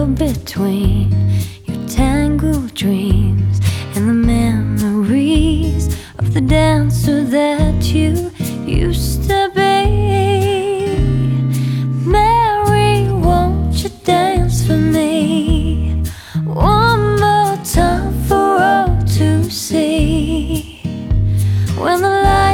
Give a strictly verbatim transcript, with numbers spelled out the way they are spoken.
middle between your tangled dreams and the memories of the dance